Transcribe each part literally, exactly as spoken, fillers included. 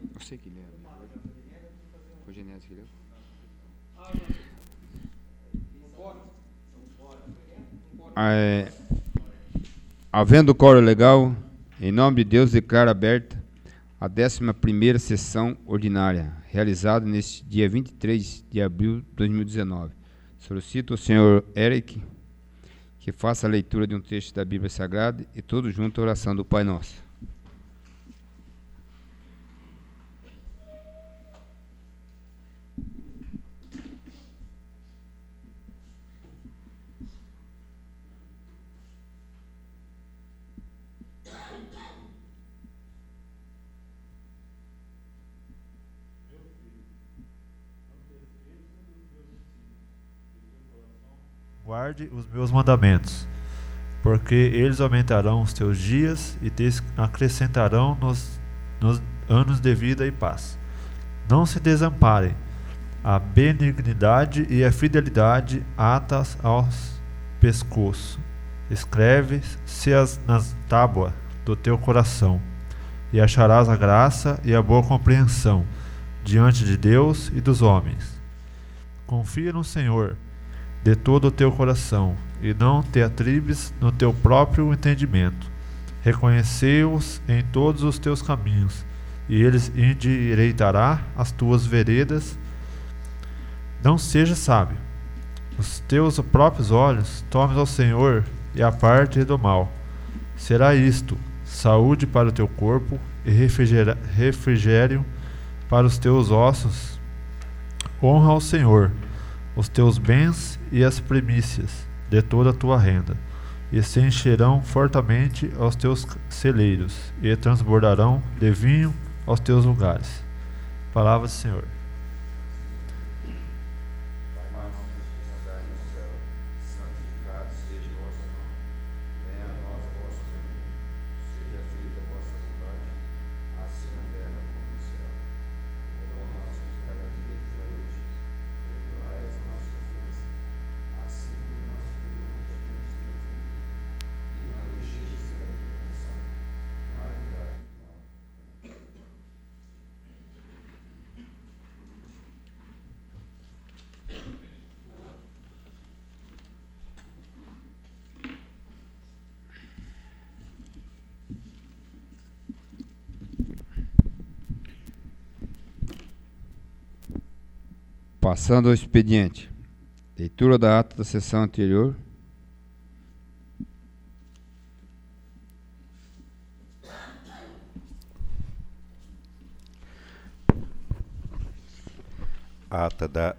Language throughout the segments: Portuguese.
Eu sei que leu. Foi Genésio que leu. É, havendo coro legal, em nome de Deus declaro aberta a décima primeira sessão ordinária, realizada neste dia vinte e três de abril de dois mil e dezenove. Solicito ao senhor Eric que faça a leitura de um texto da Bíblia Sagrada e todos juntos a oração do Pai Nosso. Guarde os meus mandamentos, porque eles aumentarão os teus dias e te acrescentarão nos, nos anos de vida e paz. Não se desamparem, a benignidade e a fidelidade atas aos pescoço. Escreve-se-as nas tábuas do teu coração, e acharás a graça e a boa compreensão diante de Deus e dos homens. Confia no Senhor de todo o teu coração, e não te atribes no teu próprio entendimento. Reconhecei-os em todos os teus caminhos, e eles endireitará as tuas veredas. Não seja sábio os teus próprios olhos, tomes ao Senhor e aparte do mal. Será isto saúde para o teu corpo e refrigério para os teus ossos. Honra ao Senhor os teus bens e as primícias de toda a tua renda, e se encherão fortemente aos teus celeiros, e transbordarão de vinho aos teus lugares. Palavra do Senhor. Passando ao expediente. Leitura da ata da sessão anterior. Ata da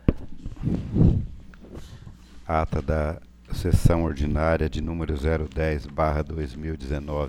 ata da sessão ordinária de número zero dez barra dois mil e dezenove.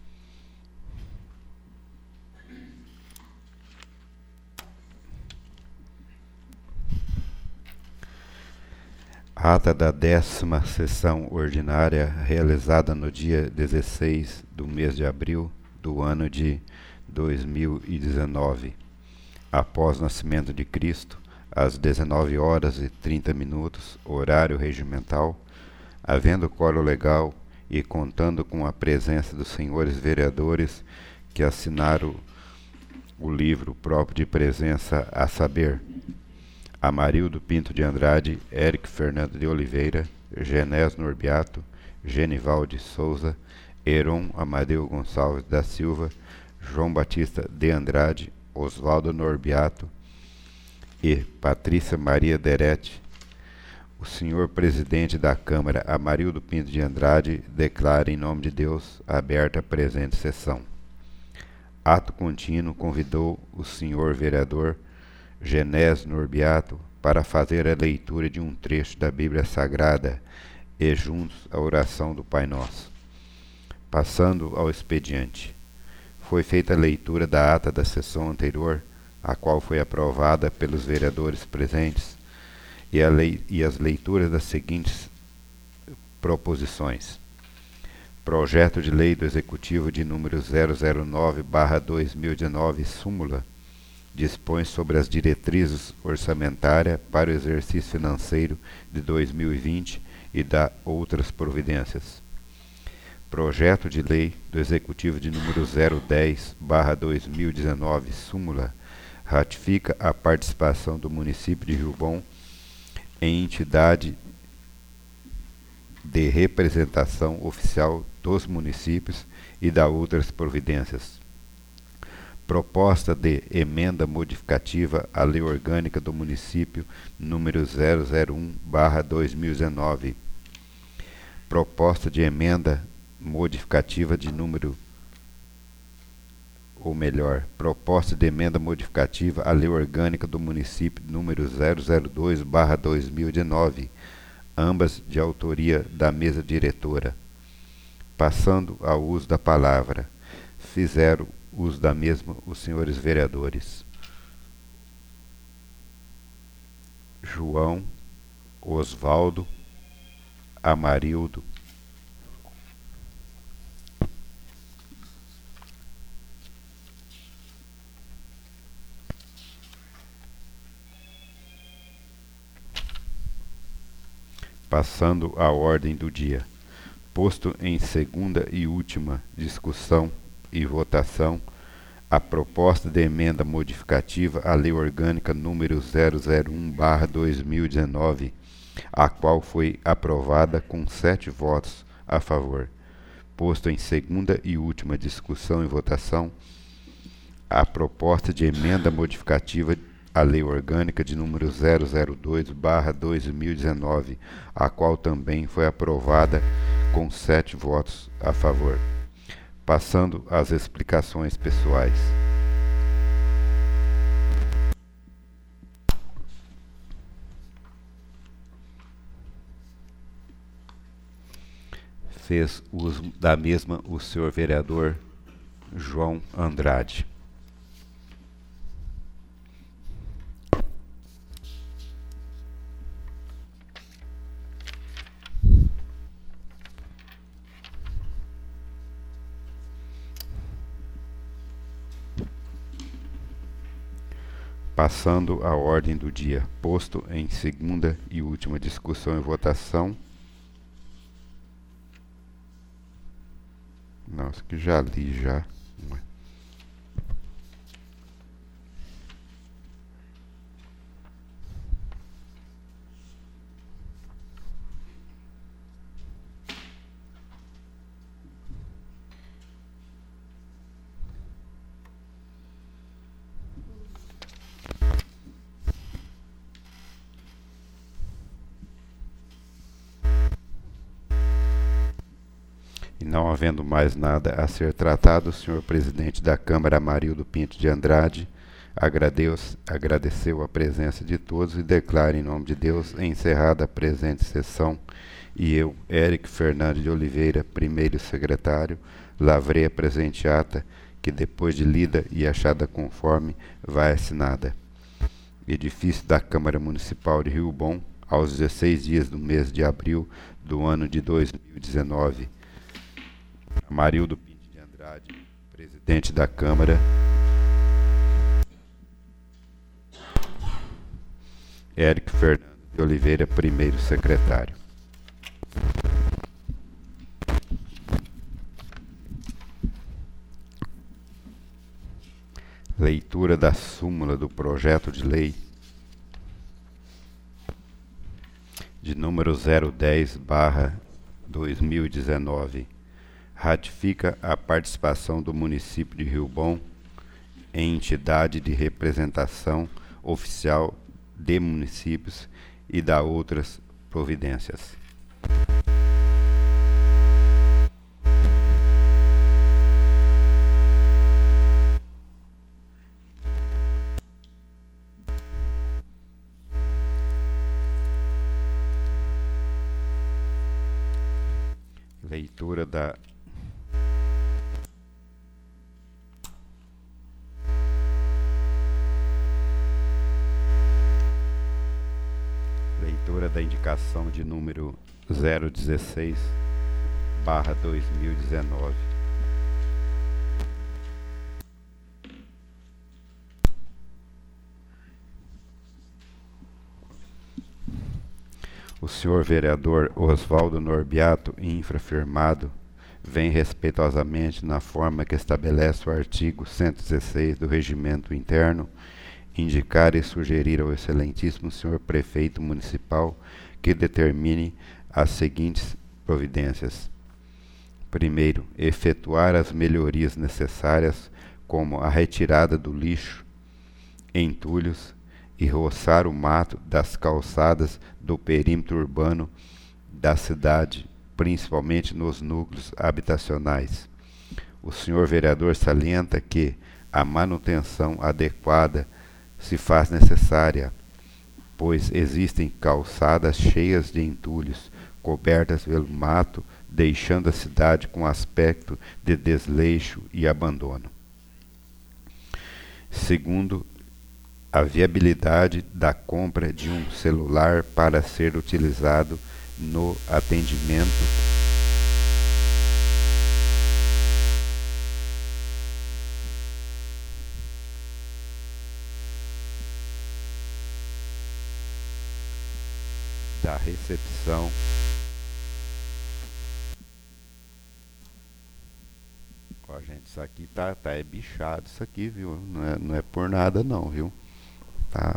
Ata da décima sessão ordinária realizada no dia dezesseis do mês de abril do ano de dois mil e dezenove, após o nascimento de Cristo, às dezenove horas e trinta minutos, horário regimental, havendo quórum legal e contando com a presença dos senhores vereadores que assinaram o livro próprio de presença, a saber, Amarildo Pinto de Andrade, Érico Fernando de Oliveira, Genésio Norbiato, Genival de Souza, Heron Amadeu Gonçalves da Silva, João Batista de Andrade, Oswaldo Norbiato e Patrícia Maria Derete. O senhor presidente da Câmara, Amarildo Pinto de Andrade, declara em nome de Deus aberta a presente sessão. Ato contínuo convidou o senhor vereador Genésio Norbiato para fazer a leitura de um trecho da Bíblia Sagrada e juntos a oração do Pai Nosso. Passando ao expediente. Foi feita a leitura da ata da sessão anterior, a qual foi aprovada pelos vereadores presentes, e, a lei, e as leituras das seguintes proposições. Projeto de Lei do Executivo de número zero zero nove barra dois mil e dezenove, súmula, dispõe sobre as diretrizes orçamentárias para o exercício financeiro de dois mil e vinte e dá outras providências. Projeto de Lei do Executivo de número zero dez barra dois mil e dezenove, súmula, ratifica a participação do município de Rio Bom em entidade de representação oficial dos municípios e dá outras providências. Proposta de emenda modificativa à Lei Orgânica do Município número zero zero um barra dois mil e dezenove. Proposta de emenda modificativa de número ou melhor, proposta de emenda modificativa à Lei Orgânica do Município número zero zero dois barra dois mil e dezenove, ambas de autoria da mesa diretora. Passando ao uso da palavra, fizeram uso da mesma os senhores vereadores João, Osvaldo, Amarildo, passando à ordem do dia, posto em segunda e última discussão e votação a proposta de emenda modificativa à Lei Orgânica número zero zero um barra dois mil e dezenove, a qual foi aprovada com sete votos a favor. Posto em segunda e última discussão e votação a proposta de emenda modificativa à Lei Orgânica de número zero zero dois barra dois mil e dezenove, a qual também foi aprovada com sete votos a favor. Passando às explicações pessoais. Fez uso da mesma o senhor vereador João Andrade. Passando à ordem do dia, posto em segunda e última discussão e votação. Nossa, que já li já. E não havendo mais nada a ser tratado, o senhor presidente da Câmara, Amarildo Pinto de Andrade, agradeceu, agradeceu a presença de todos e declara em nome de Deus encerrada a presente sessão. E eu, Érico Fernandes de Oliveira, primeiro secretário, lavrei a presente ata, que depois de lida e achada conforme, vai assinada. Edifício da Câmara Municipal de Rio Bom, aos dezesseis dias do mês de abril do ano de dois mil e dezenove. Amarildo Pinto de Andrade, presidente da Câmara. Érico Fernando de Oliveira, primeiro secretário. Leitura da súmula do projeto de lei de número zero dez barra dois mil e dezenove. Ratifica a participação do município de Rio Bom em entidade de representação oficial de municípios e dá outras providências. Leitura da Leitura da indicação de número zero dezesseis barra dois mil e dezenove. O senhor vereador Osvaldo Norbiato, infrafirmado, vem respeitosamente, na forma que estabelece o artigo cento e dezesseis do Regimento Interno, indicar e sugerir ao excelentíssimo senhor prefeito municipal que determine as seguintes providências. Primeiro, efetuar as melhorias necessárias, como a retirada do lixo, entulhos e roçar o mato das calçadas do perímetro urbano da cidade, principalmente nos núcleos habitacionais. O senhor vereador salienta que a manutenção adequada se faz necessária, pois existem calçadas cheias de entulhos, cobertas pelo mato, deixando a cidade com aspecto de desleixo e abandono. Segundo, a viabilidade da compra de um celular para ser utilizado no atendimento da recepção Ó, gente, isso aqui tá, tá é bichado isso aqui, viu? Não é, não é por nada não, viu? Tá.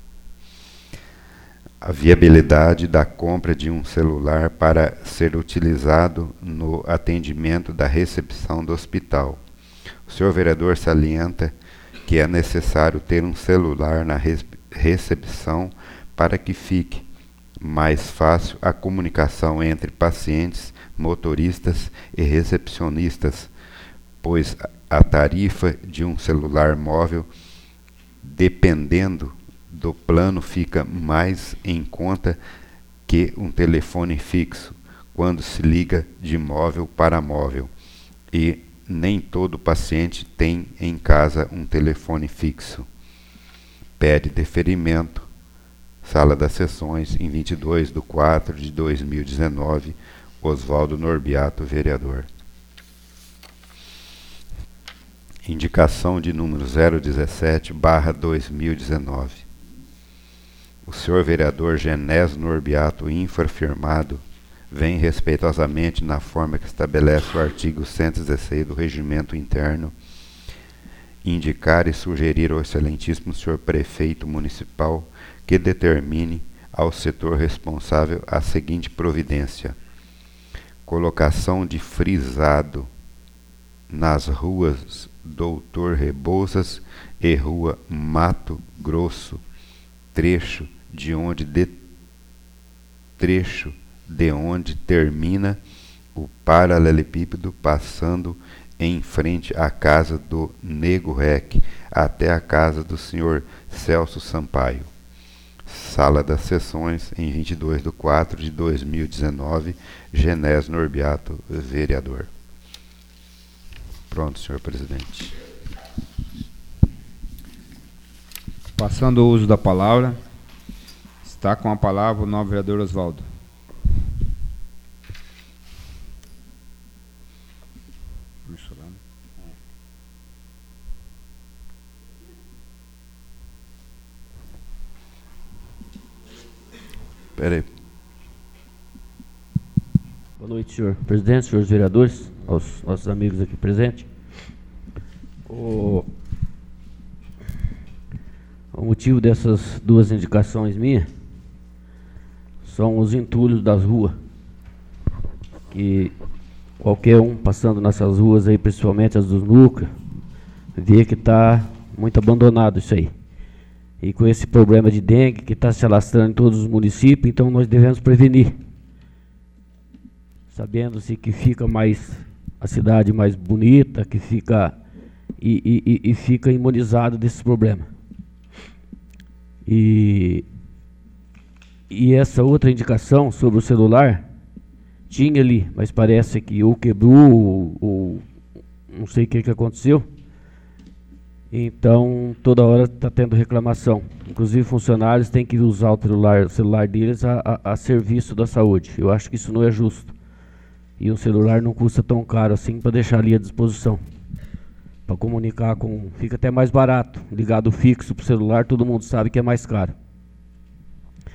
A viabilidade da compra de um celular para ser utilizado no atendimento da recepção do hospital. O senhor vereador salienta que é necessário ter um celular na recepção para que fique mais fácil a comunicação entre pacientes, motoristas e recepcionistas, pois a tarifa de um celular móvel, dependendo do plano, fica mais em conta que um telefone fixo, quando se liga de móvel para móvel, e nem todo paciente tem em casa um telefone fixo. Pede deferimento. Sala das Sessões, em vinte e dois de quatro de dois mil e dezenove, Oswaldo Norbiato, vereador. Indicação de número zero dezessete barra dois mil e dezenove. O senhor vereador Genésio Norbiato, infrafirmado, vem respeitosamente, na forma que estabelece o artigo cento e dezesseis do Regimento Interno, indicar e sugerir ao excelentíssimo senhor prefeito municipal que determine ao setor responsável a seguinte providência: colocação de frisado nas ruas Doutor Rebouças e Rua Mato Grosso, trecho de onde de, trecho de onde termina o paralelepípedo, passando em frente à casa do Nego Rec até a casa do senhor Celso Sampaio. Sala das Sessões, em vinte e dois de quatro de dois mil e dezenove, Genésio Norbiato, vereador. Pronto, senhor presidente. Passando o uso da palavra, está com a palavra o novo vereador Oswaldo. Espera aí. Boa noite, senhor presidente, senhores vereadores, aos nossos amigos aqui presentes. O, o motivo dessas duas indicações minhas são os entulhos das ruas, que qualquer um passando nessas ruas aí, principalmente as dos núcleos, vê que está muito abandonado isso aí. E com esse problema de dengue que está se alastrando em todos os municípios, então nós devemos prevenir, sabendo-se que fica mais a cidade mais bonita, que fica e, e, e fica imunizado desse problema. E, e essa outra indicação sobre o celular tinha ali, mas parece que ou quebrou ou, ou não sei o que, que aconteceu. Então toda hora está tendo reclamação. Inclusive funcionários têm que usar o celular, o celular deles a, a, a serviço da saúde. Eu acho que isso não é justo. E um celular não custa tão caro assim para deixar ali à disposição. Para comunicar com... Fica até mais barato. Ligado fixo para o celular, todo mundo sabe que é mais caro.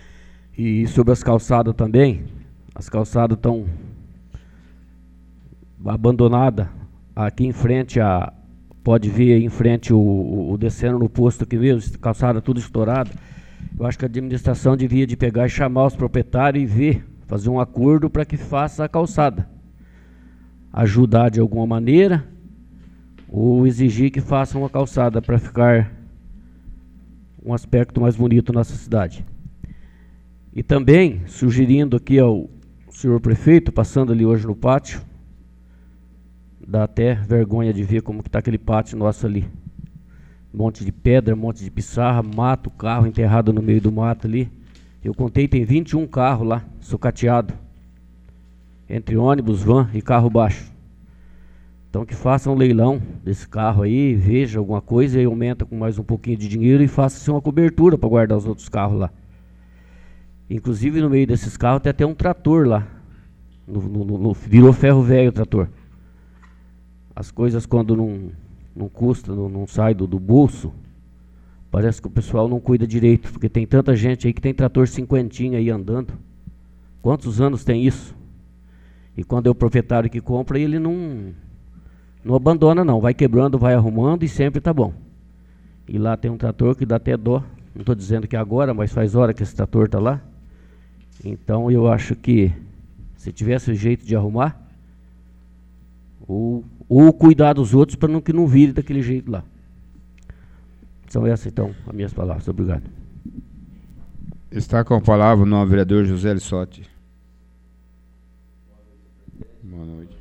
E sobre as calçadas também, as calçadas estão abandonada, aqui em frente, a, pode ver aí em frente o, o, o descendo no posto aqui mesmo, calçada tudo estourada. Eu acho que a administração devia de pegar e chamar os proprietários e ver, fazer um acordo para que faça a calçada. Ajudar de alguma maneira, ou exigir que façam uma calçada para ficar um aspecto mais bonito na nossa cidade. E também, sugerindo aqui ao senhor prefeito, passando ali hoje no pátio, dá até vergonha de ver como que está aquele pátio nosso ali. Um monte de pedra, um monte de pissarra, mato, carro enterrado no meio do mato ali. Eu contei, tem vinte e um carros lá, sucateado, entre ônibus, van e carro baixo. Então que façam um leilão desse carro aí, veja alguma coisa e aumenta com mais um pouquinho de dinheiro e faça-se uma cobertura para guardar os outros carros lá. Inclusive no meio desses carros tem até um trator lá, no, no, no, virou ferro velho o trator. As coisas quando não, não custa, não, não sai do, do bolso, parece que o pessoal não cuida direito, porque tem tanta gente aí que tem trator cinquentinha aí andando. Quantos anos tem isso? E quando é o proprietário que compra, ele não, não abandona não, vai quebrando, vai arrumando e sempre tá bom. E lá tem um trator que dá até dó, não estou dizendo que é agora, mas faz hora que esse trator está lá. Então eu acho que se tivesse o jeito de arrumar, ou, ou cuidar dos outros para não, que não vire daquele jeito lá. São essas então as minhas palavras. Obrigado. Está com a palavra o novo vereador José Lissotti. Boa noite.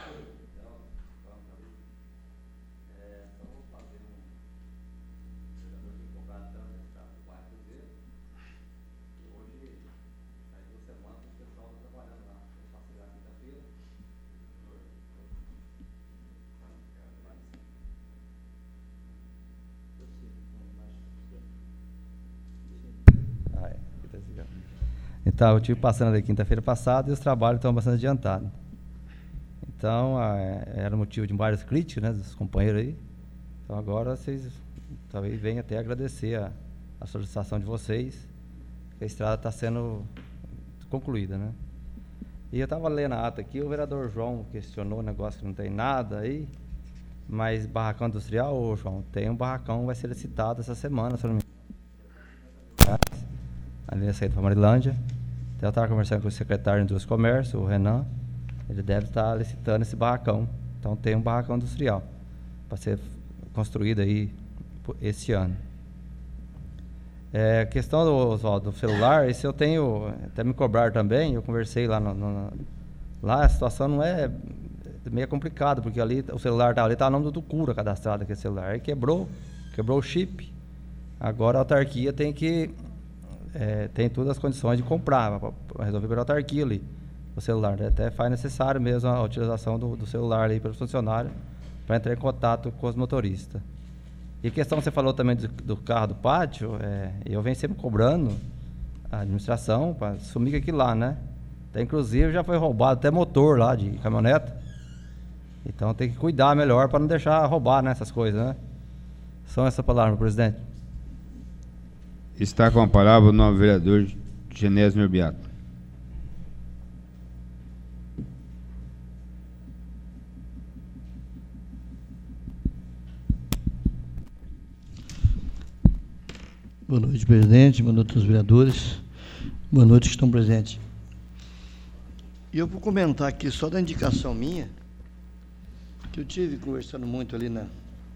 Então, eu estive passando ali quinta-feira passada e os trabalhos estão bastante adiantados. Então, é, era motivo de várias críticas, né, dos companheiros aí. Então, agora vocês talvez venham até agradecer a, a solicitação de vocês, que a estrada está sendo concluída, né. E eu estava lendo a ata aqui, o vereador João questionou o negócio que não tem nada aí, mas barracão industrial, ô João, tem um barracão, vai ser licitado essa semana, se eu não me engano, ali na saída para Marilândia. Então, eu estava conversando com o secretário de Indústria e Comércio, o Renan, ele deve estar licitando esse barracão. Então, tem um barracão industrial para ser construído aí esse ano. É, a questão do, Oswaldo, do celular, esse eu tenho, até me cobrar também, eu conversei lá, no, no, lá a situação não é, meio complicada, porque ali o celular está ali, está o nome do Cura cadastrado, aquele celular, aí quebrou, quebrou o chip, agora a autarquia tem que... É, tem todas as condições de comprar, para resolver pela autarquia ali, o celular, né? Até faz necessário mesmo a utilização do, do celular ali pelo funcionário, para entrar em contato com os motoristas. E a questão que você falou também do, do carro do pátio, é, eu venho sempre cobrando a administração para sumir aqui lá, né? Até, inclusive já foi roubado até motor lá de caminhoneta, então tem que cuidar melhor para não deixar roubar, né, essas coisas, né? São essas palavras, presidente. Está com a palavra o novo vereador Genésio Norbiato. Boa noite, presidente. Boa noite aos vereadores. Boa noite que estão presentes. E eu vou comentar aqui só da indicação minha, que eu tive conversando muito ali na...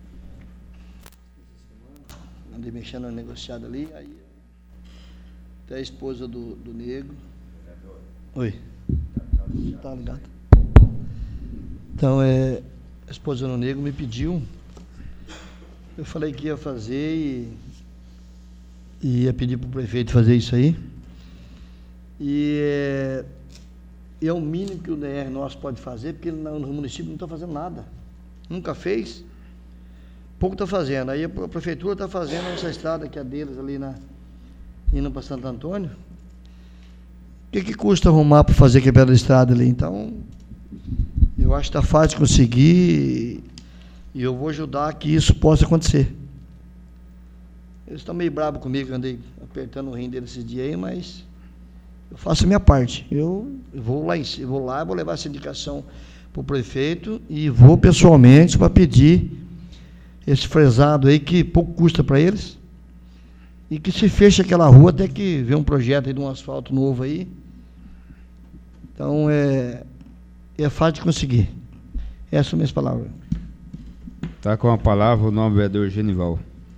andei mexendo na negociada ali, aí até a esposa do, do Nego. Oi. Tá ligado? Então, é, a esposa do Nego me pediu, eu falei que ia fazer e, e ia pedir para o prefeito fazer isso aí. E é, é o mínimo que o D R nosso pode fazer, porque no, no município não está fazendo nada. Nunca fez. Pouco está fazendo. Aí a prefeitura está fazendo essa estrada que é deles ali na, indo para Santo Antônio. O que, que custa arrumar para fazer quebrar a estrada ali? Então, eu acho que está fácil de conseguir e eu vou ajudar que isso possa acontecer. Eles estão meio bravos comigo, eu andei apertando o rim deles esses dias aí, mas eu faço a minha parte. Eu, eu vou lá, eu vou lá, vou levar essa indicação para o prefeito e vou pessoalmente para pedir esse fresado aí que pouco custa para eles e que se feche aquela rua até que vê um projeto aí de um asfalto novo aí. Então, é, é fácil de conseguir. Essas são minhas palavras. Está com a palavra o novo vereador Genival.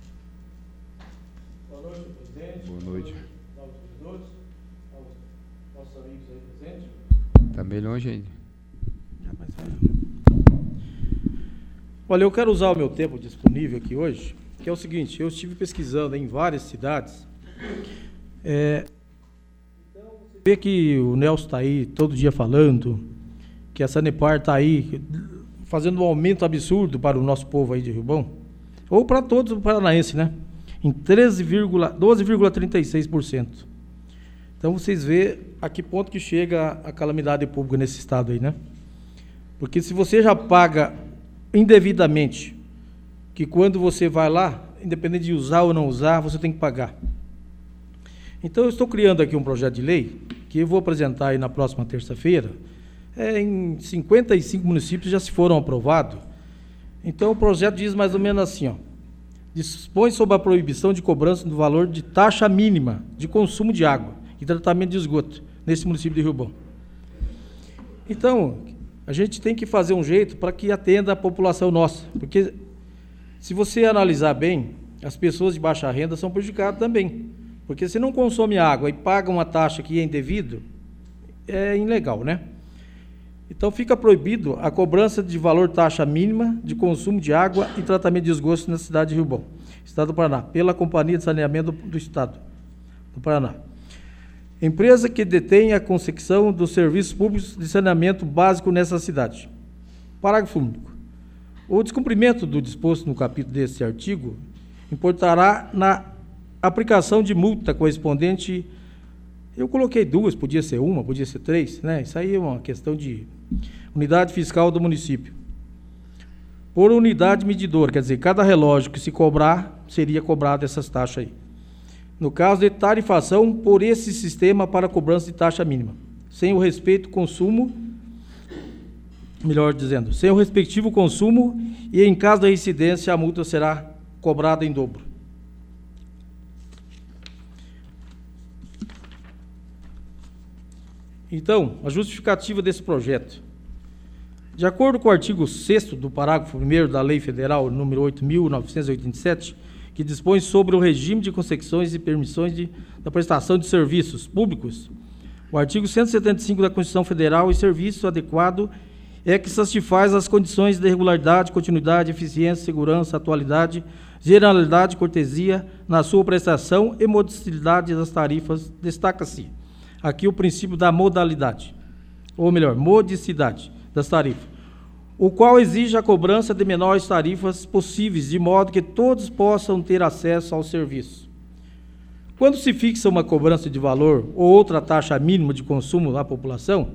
Boa noite, presidente. Boa noite. Aos vereadores, aos nossos amigos aí presentes. Está bem longe ainda. Olha, eu quero usar o meu tempo disponível aqui hoje, que é o seguinte: eu estive pesquisando em várias cidades. É, então, você vê que o Nelson está aí todo dia falando, que a Sanepar está aí fazendo um aumento absurdo para o nosso povo aí de Rio Bom, ou para todos os paranaenses, né? Em doze vírgula trinta e seis por cento. Então, vocês vê a que ponto que chega a calamidade pública nesse estado aí, né? Porque se você já paga indevidamente, que quando você vai lá, independente de usar ou não usar, você tem que pagar. Então, eu estou criando aqui um projeto de lei, que eu vou apresentar aí na próxima terça-feira. É, em cinquenta e cinco municípios já se foram aprovados. Então, o projeto diz mais ou menos assim, ó: dispõe sobre a proibição de cobrança do valor de taxa mínima de consumo de água e tratamento de esgoto nesse município de Rio Bom. Então, a gente tem que fazer um jeito para que atenda a população nossa, porque se você analisar bem, as pessoas de baixa renda são prejudicadas também, porque se não consome água e paga uma taxa que é indevida, é ilegal, né? Então, fica proibido a cobrança de valor taxa mínima de consumo de água e tratamento de esgoto na cidade de Rio Bom, Estado do Paraná, pela Companhia de Saneamento do, do Estado do Paraná. Empresa que detém a concessão dos serviços públicos de saneamento básico nessa cidade. Parágrafo único. O descumprimento do disposto no capítulo desse artigo importará na aplicação de multa correspondente. Eu coloquei duas, podia ser uma, podia ser três, né? Isso aí é uma questão de unidade fiscal do município. Por unidade medidora, quer dizer, cada relógio que se cobrar, seria cobrado essas taxas aí. No caso de tarifação por esse sistema para cobrança de taxa mínima, sem o respeito consumo, melhor dizendo, sem o respectivo consumo, e em caso da incidência, a multa será cobrada em dobro. Então, a justificativa desse projeto. De acordo com o artigo sexto do parágrafo primeiro da Lei Federal número oito mil novecentos e oitenta e sete, que dispõe sobre o regime de concessões e permissões de, da prestação de serviços públicos, o artigo cento e setenta e cinco da Constituição Federal, e serviço adequado é que satisfaz as condições de regularidade, continuidade, eficiência, segurança, atualidade, generalidade, cortesia na sua prestação e modicidade das tarifas. Destaca-se aqui o princípio da modalidade, ou melhor, modicidade das tarifas, o qual exige a cobrança de menores tarifas possíveis, de modo que todos possam ter acesso ao serviço. Quando se fixa uma cobrança de valor ou outra taxa mínima de consumo da população,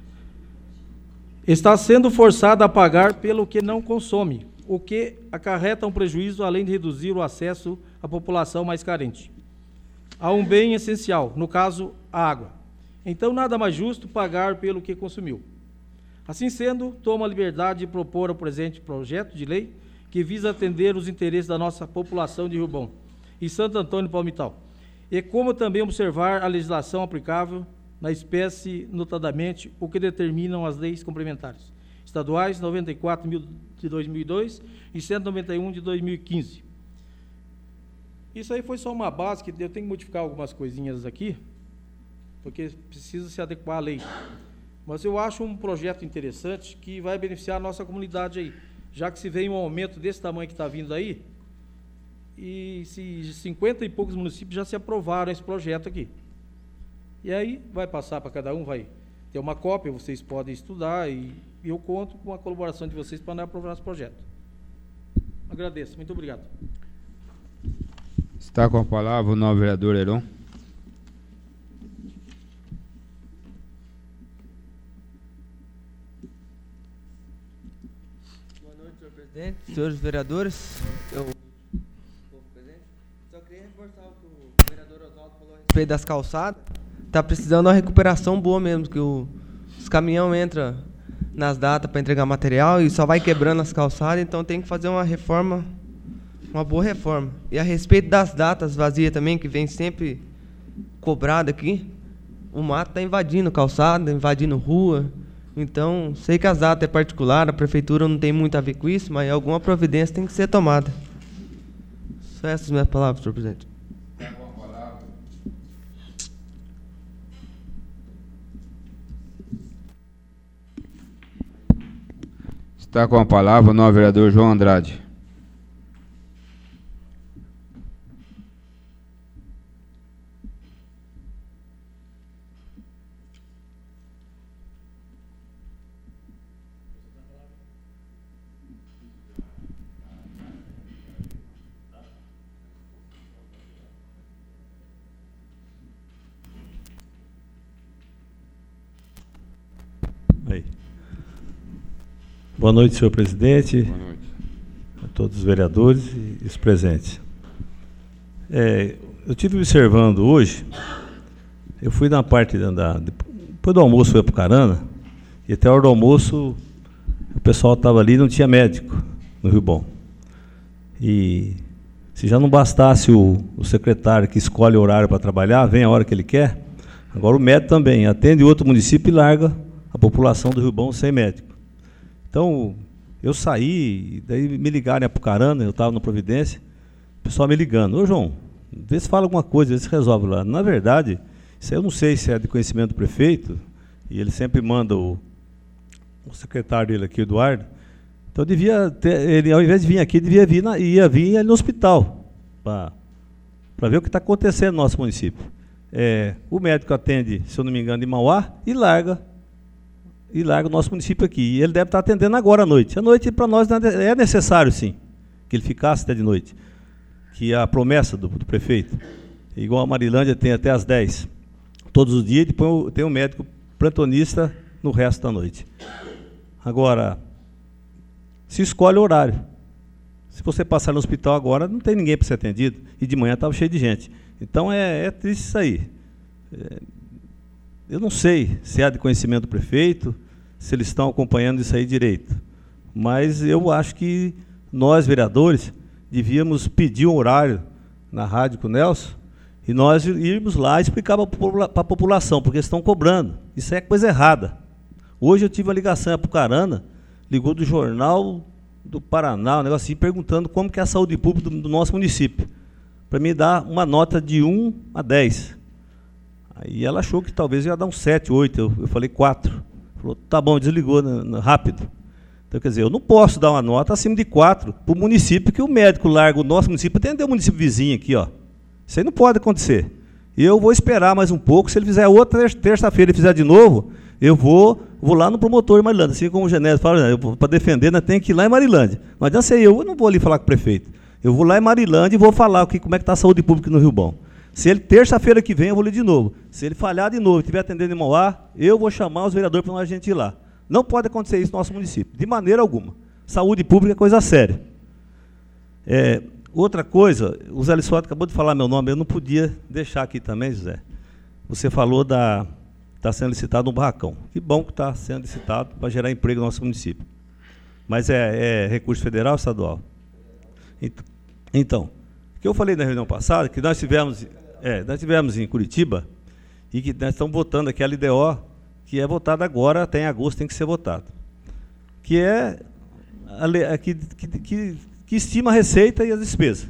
está sendo forçada a pagar pelo que não consome, o que acarreta um prejuízo, além de reduzir o acesso à população mais carente a um bem essencial, no caso, a água. Então, nada mais justo pagar pelo que consumiu. Assim sendo, tomo a liberdade de propor o presente projeto de lei que visa atender os interesses da nossa população de Rio Bom e Santo Antônio Palmital, e como também observar a legislação aplicável na espécie, notadamente o que determinam as leis complementares estaduais noventa e quatro mil de dois mil e dois e cento e noventa e um de dois mil e quinze. Isso aí foi só uma base, que eu tenho que modificar algumas coisinhas aqui, porque precisa se adequar à lei. Mas eu acho um projeto interessante que vai beneficiar a nossa comunidade aí, já que se vem um aumento desse tamanho que está vindo aí, e se cinquenta e poucos municípios já se aprovaram esse projeto aqui. E aí vai passar para cada um, vai ter uma cópia, vocês podem estudar, e eu conto com a colaboração de vocês para aprovar esse projeto. Agradeço, muito obrigado. Está com a palavra o novo vereador Heron. Boa noite, senhor presidente, senhores vereadores. Eu, presidente, só queria reforçar o que o vereador Oswaldo falou a respeito das calçadas. Está precisando de uma recuperação boa mesmo, que o, os caminhões entram nas datas para entregar material e só vai quebrando as calçadas, então tem que fazer uma reforma, uma boa reforma. E a respeito das datas vazias também, que vem sempre cobrado aqui, o mato está invadindo calçada, invadindo rua. Então, sei que as datas é particular, a prefeitura não tem muito a ver com isso, mas alguma providência tem que ser tomada. Só essas minhas palavras, senhor presidente. Está com a palavra o novo vereador João Andrade. Aí. Boa noite, senhor presidente. Boa noite. A todos os vereadores e os presentes. É, eu estive observando hoje, eu fui na parte da, da depois do almoço, fui para o Carana, e até a hora do almoço o pessoal estava ali e não tinha médico no Rio Bom. E se já não bastasse o, o secretário que escolhe o horário para trabalhar, vem a hora que ele quer, agora o médico também atende outro município e larga a população do Rio Bom sem médico. Então, eu saí, daí me ligaram em Apucarana, eu estava na Providência, o pessoal me ligando, ô João, vê se fala alguma coisa, vê se resolve lá. Na verdade, isso aí eu não sei se é de conhecimento do prefeito, e ele sempre manda o, o secretário dele aqui, o Eduardo, então devia ter, ele ao invés de vir aqui, devia vir na, ia vir ali no hospital, para ver o que está acontecendo no nosso município. É, o médico atende, se eu não me engano, em Mauá, e larga e larga o nosso município aqui. E ele deve estar atendendo agora à noite. À noite, para nós, é necessário, sim, que ele ficasse até de noite. Que a promessa do, do prefeito, igual a Marilândia, tem até às dez, todos os dias, e depois tem um médico plantonista no resto da noite. Agora, se escolhe o horário. Se você passar no hospital agora, não tem ninguém para ser atendido, e de manhã estava cheio de gente. Então, é, é triste isso aí. É, Eu não sei se é de conhecimento do prefeito, se eles estão acompanhando isso aí direito, mas eu acho que nós, vereadores, devíamos pedir um horário na rádio com o Nelson e nós irmos lá explicar para a população, porque eles estão cobrando. Isso é coisa errada. Hoje eu tive uma ligação para o Carana, ligou do Jornal do Paraná, um negócio assim, perguntando como que é a saúde pública do, do nosso município, para me dar uma nota de um a dez. Aí ela achou que talvez ia dar um sete, oito, eu, eu falei quatro. Falou, tá bom, desligou na, na, rápido. Então, quer dizer, eu não posso dar uma nota acima de quatro para o município, que o médico larga o nosso município para atender o município vizinho aqui, ó. Isso aí não pode acontecer. E eu vou esperar mais um pouco, se ele fizer outra terça-feira e fizer de novo, eu vou, vou lá no promotor em Marilândia, assim como o Genésio fala, para defender, né, tem que ir lá em Marilândia. Não adianta ser eu, eu não vou ali falar com o prefeito. Eu vou lá em Marilândia e vou falar o que, como é que está a saúde pública no Rio Bom. Se ele, terça-feira que vem, eu vou ler de novo. Se ele falhar de novo e estiver atendendo em Mauá, eu vou chamar os vereadores para a gente ir lá. Não pode acontecer isso no nosso município, de maneira alguma. Saúde pública é coisa séria. É, outra coisa, o Zé Lissota acabou de falar meu nome, eu não podia deixar aqui também, José. Você falou da... está sendo licitado um barracão. Que bom que está sendo licitado para gerar emprego no nosso município. Mas é, é recurso federal ou estadual? Então, o que eu falei na reunião passada, que nós tivemos... É, nós tivemos em Curitiba, e que nós estamos votando aqui a L D O, que é votada agora, até em agosto tem que ser votado. Que é a, a, que, que, que, que estima a receita e as despesas.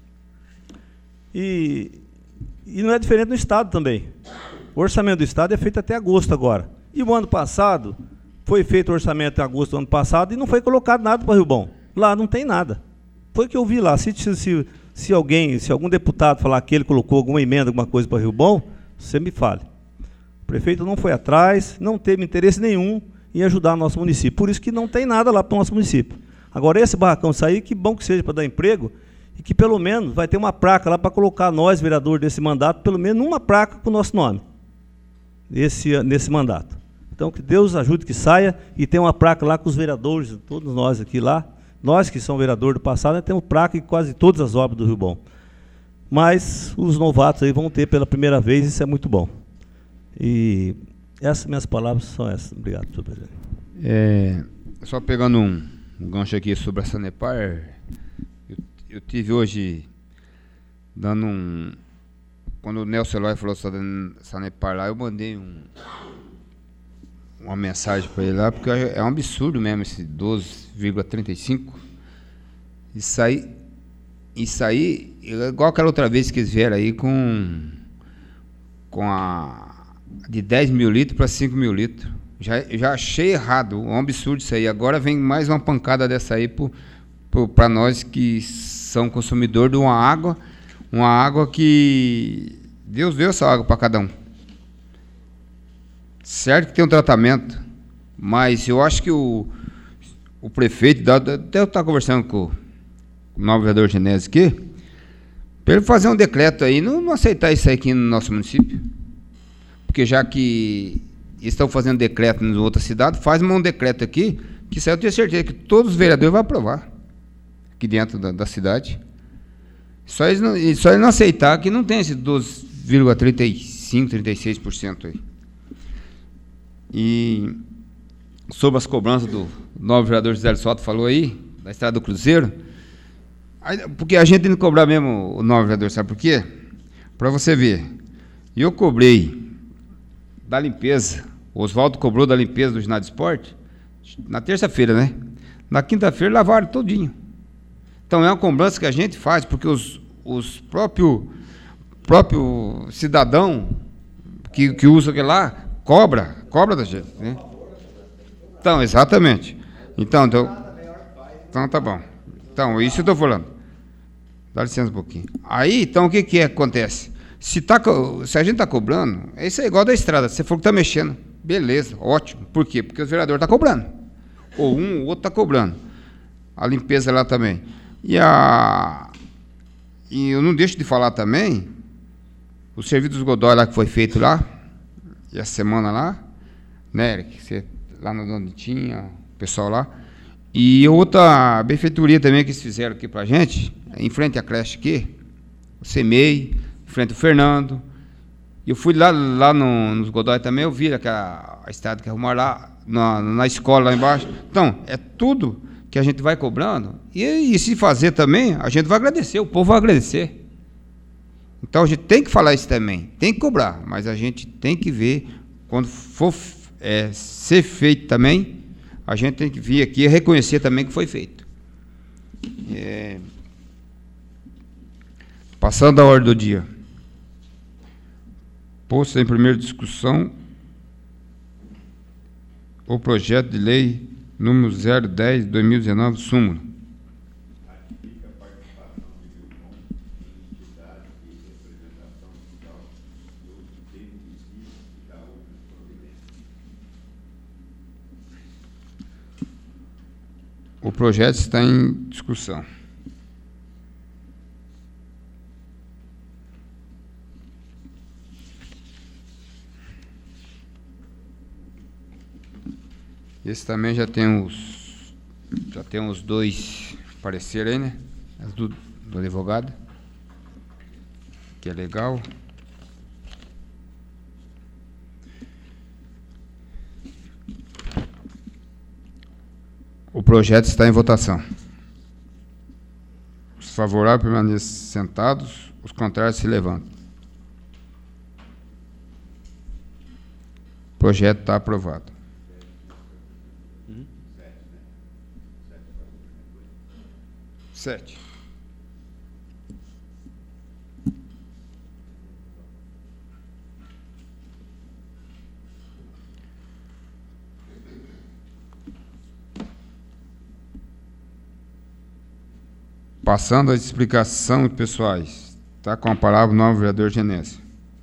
E, e não é diferente no Estado também. O orçamento do Estado é feito até agosto agora. E o ano passado, foi feito o orçamento em agosto do ano passado e não foi colocado nada para Rio Bom. Lá não tem nada. Foi o que eu vi lá. Se, se, se alguém, se algum deputado falar que ele colocou alguma emenda, alguma coisa para Rio Bom, você me fale. O prefeito não foi atrás, não teve interesse nenhum em ajudar o nosso município. Por isso que não tem nada lá para o nosso município. Agora, esse barracão sair, que bom que seja para dar emprego, e que pelo menos vai ter uma placa lá para colocar nós, vereadores desse mandato, pelo menos uma placa com o nosso nome, esse, nesse mandato. Então, que Deus ajude que saia, e tem uma placa lá com os vereadores, todos nós aqui lá, nós que somos vereadores do passado, temos placa em quase todas as obras do Rio Bom. Mas os novatos aí vão ter pela primeira vez, isso é muito bom. E essas minhas palavras são essas. Obrigado, senhor presidente. É, só pegando um, um gancho aqui sobre a Sanepar, eu, eu tive hoje dando um... Quando o Nelson Eloy falou sobre a Sanepar lá, eu mandei um, uma mensagem para ele lá, porque é um absurdo mesmo esse doze vírgula trinta e cinco. Isso aí, isso aí, igual aquela outra vez que eles vieram aí com, com a de dez mil litros para cinco mil litros. Já, já achei errado, um absurdo isso aí. Agora vem mais uma pancada dessa aí para nós que são consumidores de uma água, uma água que Deus deu essa água para cada um. Certo que tem um tratamento, mas eu acho que o, o prefeito, até eu estava conversando com o novo vereador Genésio aqui, para ele fazer um decreto aí, não, não aceitar isso aí aqui no nosso município. Porque já que estão fazendo decreto em outra cidade, faz um decreto aqui, que isso aí eu tenho certeza que todos os vereadores vão aprovar, aqui dentro da, da cidade. Só eles, não, só eles não aceitar que não tem esse doze vírgula trinta e cinco, trinta e seis por cento aí. E sobre as cobranças do novo vereador José Soto falou aí, da Estrada do Cruzeiro, aí, porque a gente tem que cobrar mesmo o novo vereador, sabe por quê? Para você ver, eu cobrei da limpeza, o Oswaldo cobrou da limpeza do ginásio de esporte, na terça-feira, né? Na quinta-feira lavaram todinho. Então é uma cobrança que a gente faz, porque os, os próprios próprio cidadão que, que usa aquilo lá, cobra, cobra da gente, né? Então, exatamente. Então, então, então tá bom. Então, isso eu estou falando. Dá licença um pouquinho. Aí, então, o que que acontece? Se, tá, se a gente está cobrando, isso é igual da estrada, você for que está mexendo, beleza, ótimo. Por quê? Porque o vereador está cobrando. Ou um, o outro está cobrando. A limpeza lá também. E, a, e eu não deixo de falar também, o serviço dos Godoy lá que foi feito lá, e a semana lá, né, Eric, você, lá no onde tinha, o pessoal lá, e outra benfeitoria também que eles fizeram aqui pra gente, em frente à creche aqui, o CEMEI, em frente ao Fernando, e eu fui lá, lá no, nos Godoy também, eu vi aquela, a estrada que arrumaram lá, na, na escola lá embaixo. Então, é tudo que a gente vai cobrando, e, e se fazer também, a gente vai agradecer, o povo vai agradecer. Então a gente tem que falar isso também, tem que cobrar, mas a gente tem que ver, quando for é, ser feito também, a gente tem que vir aqui e reconhecer também que foi feito. É, passando a ordem do dia. Posto em primeira discussão o projeto de lei número zero dez, dois mil e dezenove, súmula. O projeto está em discussão. Esse também já tem os já tem os dois pareceres aí, né? As do, do advogado, que é legal. O projeto está em votação. Os favoráveis permanecem sentados, os contrários se levantam. O projeto está aprovado. Uhum. Sete. Passando a explicação, pessoais, está com a palavra o novo vereador Genésio.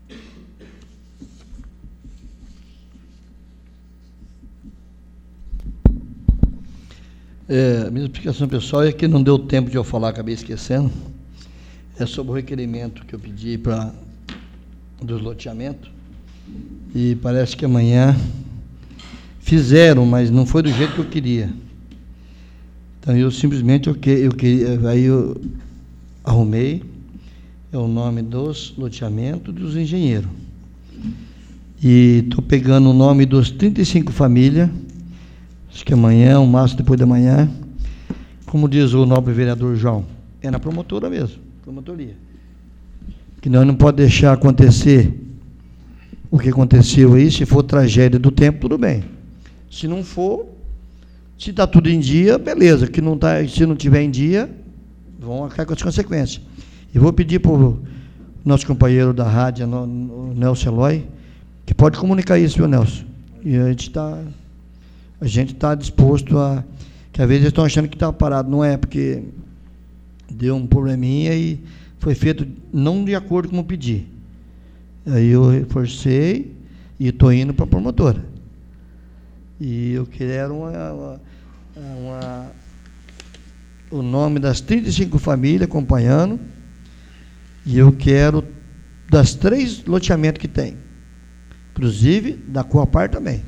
É, a minha explicação pessoal é que não deu tempo de eu falar, acabei esquecendo. É sobre o requerimento que eu pedi para dos loteamentos. E parece que amanhã fizeram, mas não foi do jeito que eu queria. Então eu simplesmente eu que eu que aí eu arrumei é o nome dos loteamentos dos engenheiros. E estou pegando o nome dos trinta e cinco famílias, acho que amanhã, o máximo depois da manhã. Como diz o nobre vereador João, é na promotora mesmo, promotoria. Que nós não podemos deixar acontecer o que aconteceu aí. Se for tragédia do tempo, tudo bem. Se não for, se está tudo em dia, beleza. Que não tá, se não tiver em dia, vão acabar com as consequências. E vou pedir para o nosso companheiro da rádio, o Nelson Eloy, que pode comunicar isso, viu, Nelson? E a gente está a gente está disposto a... Que às vezes eles estão achando que está parado. Não é, porque deu um probleminha e foi feito não de acordo com o pedi. Aí eu reforcei e estou indo para a promotora. E eu quero uma, uma, uma, o nome das trinta e cinco famílias acompanhando. E eu quero das três loteamentos que tem. Inclusive da Coapar também.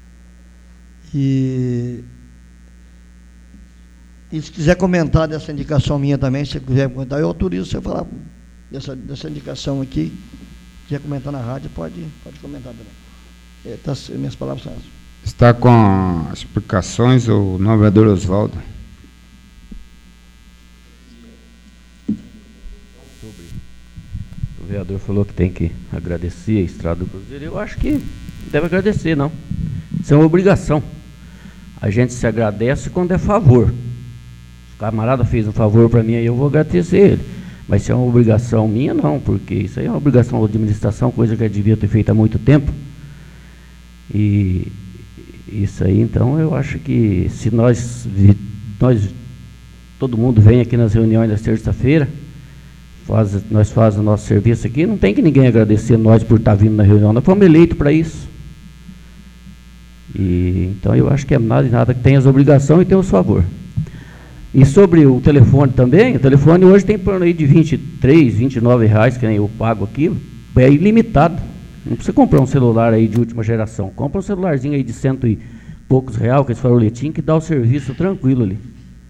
E... E se quiser comentar dessa indicação minha também, se quiser comentar, eu autorizo você falar dessa, dessa indicação aqui. Se quiser comentar na rádio, pode, pode comentar também. É, tá, minhas palavras são essas. Está com as explicações o novo vereador Oswaldo. O vereador falou que tem que agradecer a Estrada do Cruzeiro. Eu acho que deve agradecer, não. Isso é uma obrigação. A gente se agradece quando é favor. O camarada fez um favor para mim, aí eu vou agradecer ele. Mas se é uma obrigação minha, não, porque isso aí é uma obrigação da administração, coisa que eu devia ter feito há muito tempo. E isso aí, então, eu acho que se nós, nós todo mundo vem aqui nas reuniões da terça-feira, faz, nós fazemos o nosso serviço aqui, não tem que ninguém agradecer nós por estar vindo na reunião, nós fomos eleitos para isso. E, então, eu acho que é nada, nada que tem as obrigações e tem os favor. E sobre o telefone também, o telefone hoje tem por aí de vinte e três, vinte e nove reais, que nem eu pago aqui, é ilimitado. Não precisa comprar um celular aí de última geração. Compra um celularzinho aí de cento e poucos reais, com esse faroletinho, que dá o serviço tranquilo ali.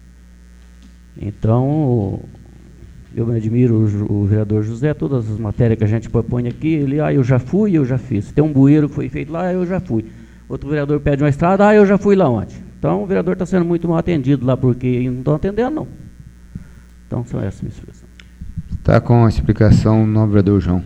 Então, eu me admiro o, o vereador José, todas as matérias que a gente propõe aqui, ele, ah, eu já fui, eu já fiz. Tem um bueiro que foi feito lá, eu já fui. Outro vereador pede uma estrada, ah, eu já fui lá ontem. Então, o vereador está sendo muito mal atendido lá, porque não estão atendendo, não. Então, são essas minhas explicações. Está com a explicação o novo vereador João.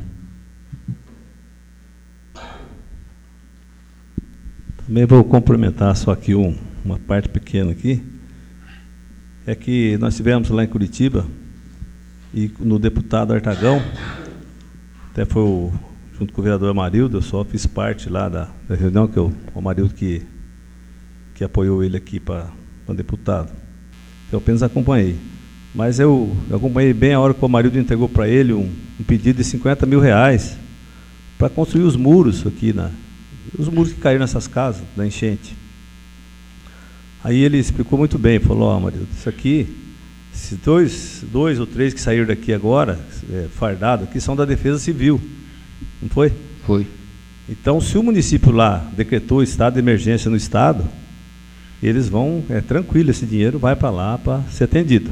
Também vou complementar só aqui um, uma parte pequena aqui. É que nós tivemos lá em Curitiba, e no deputado Artagão, até foi o, junto com o vereador Amarildo, eu só fiz parte lá da, da reunião, que eu, o Amarildo que... que apoiou ele aqui para deputado. Eu apenas acompanhei. Mas eu, eu acompanhei bem a hora que o Amarildo entregou para ele um, um pedido de cinquenta mil reais para construir os muros aqui, na, os muros que caíram nessas casas, da enchente. Aí ele explicou muito bem, falou, ó, Amarildo, isso aqui, esses dois, dois ou três que saíram daqui agora, é, fardado aqui, são da Defesa Civil. Não foi? Foi. Então, se o município lá decretou estado de emergência no estado, eles vão, é tranquilo, esse dinheiro vai para lá para ser atendido.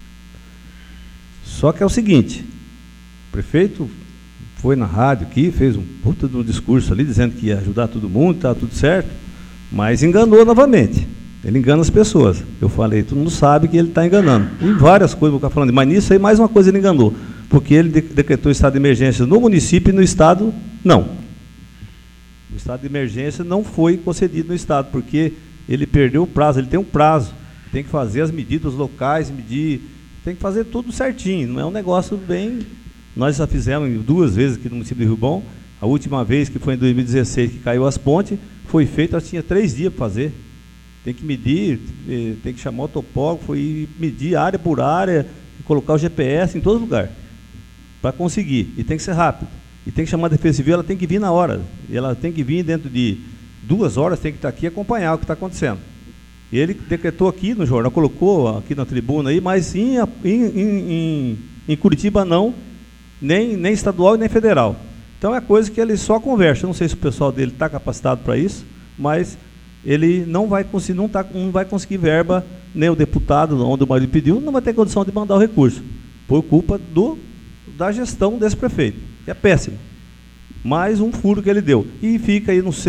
Só que é o seguinte, o prefeito foi na rádio aqui, fez um puta de um discurso ali, dizendo que ia ajudar todo mundo, estava tudo certo, mas enganou novamente. Ele engana as pessoas. Eu falei, todo mundo sabe que ele está enganando. E várias coisas vou ficar falando, mas nisso aí mais uma coisa ele enganou, porque ele decretou estado de emergência no município e no estado, não. O estado de emergência não foi concedido no estado, porque ele perdeu o prazo, ele tem um prazo, tem que fazer as medidas locais, medir, tem que fazer tudo certinho, não é um negócio bem... Nós já fizemos duas vezes aqui no município de Rio Bom, a última vez, que foi em dois mil e dezesseis, que caiu as pontes, foi feito, nós tinha três dias para fazer. Tem que medir, tem que chamar o topógrafo e medir área por área, e colocar o G P S em todo lugar, para conseguir, e tem que ser rápido. E tem que chamar a Defesa Civil, ela tem que vir na hora, e ela tem que vir dentro de duas horas, tem que estar aqui e acompanhar o que está acontecendo. E ele decretou aqui no jornal, colocou aqui na tribuna, aí, mas em, em, em, em Curitiba não, nem, nem estadual e nem federal. Então é coisa que ele só conversa. Eu não sei se o pessoal dele está capacitado para isso, mas ele não vai conseguir, não, tá, não vai conseguir verba, nem o deputado, onde o marido pediu, não vai ter condição de mandar o recurso, por culpa do, da gestão desse prefeito, que é péssimo. Mais um furo que ele deu. E fica aí, não sei,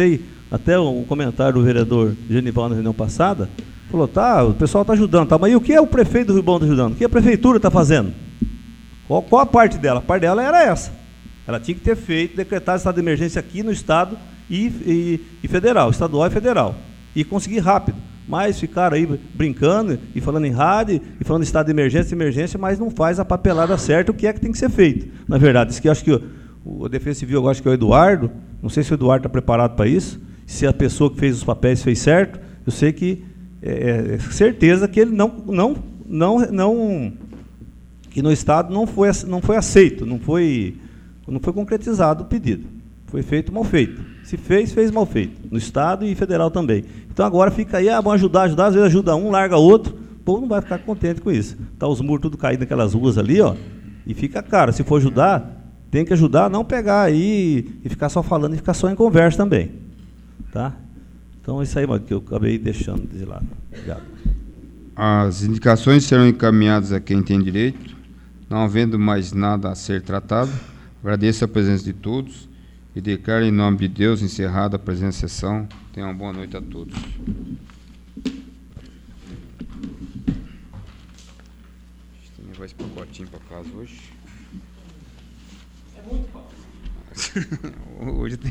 Até um comentário do vereador Genival na reunião passada, falou, tá, o pessoal está ajudando, tá, mas e o que é o prefeito do Rio Bom está ajudando? O que a prefeitura está fazendo? Qual, qual a parte dela? A parte dela era essa. Ela tinha que ter feito, decretado estado de emergência aqui no estado e, e, e federal, estadual e federal. E conseguir rápido. Mas ficaram aí brincando e falando em rádio, e falando em estado de emergência, emergência, mas não faz a papelada certa, o que é que tem que ser feito. Na verdade, isso que eu acho que o, o Defesa Civil, eu acho que é o Eduardo, não sei se o Eduardo está preparado para isso, se a pessoa que fez os papéis fez certo, eu sei que é, é certeza que ele não, não, não, não, que no estado não foi, não foi aceito, não foi, não foi concretizado o pedido. Foi feito mal feito. Se fez, fez mal feito. No estado e federal também. Então agora fica aí, ah, vamos ajudar, ajudar, às vezes ajuda um, larga outro, o povo não vai ficar contente com isso. Tá os muros tudo caídos naquelas ruas ali, ó, e fica caro. Se for ajudar, tem que ajudar, não pegar aí e ficar só falando e ficar só em conversa também. Tá? Então é isso aí, mano, que eu acabei deixando de lado. Obrigado. As indicações serão encaminhadas a quem tem direito. Não havendo mais nada a ser tratado, agradeço a presença de todos e declaro em nome de Deus encerrada a presente sessão. Tenham uma boa noite a todos. Deixa eu levar esse pacotinho para casa hoje. É muito pacote. Hoje tem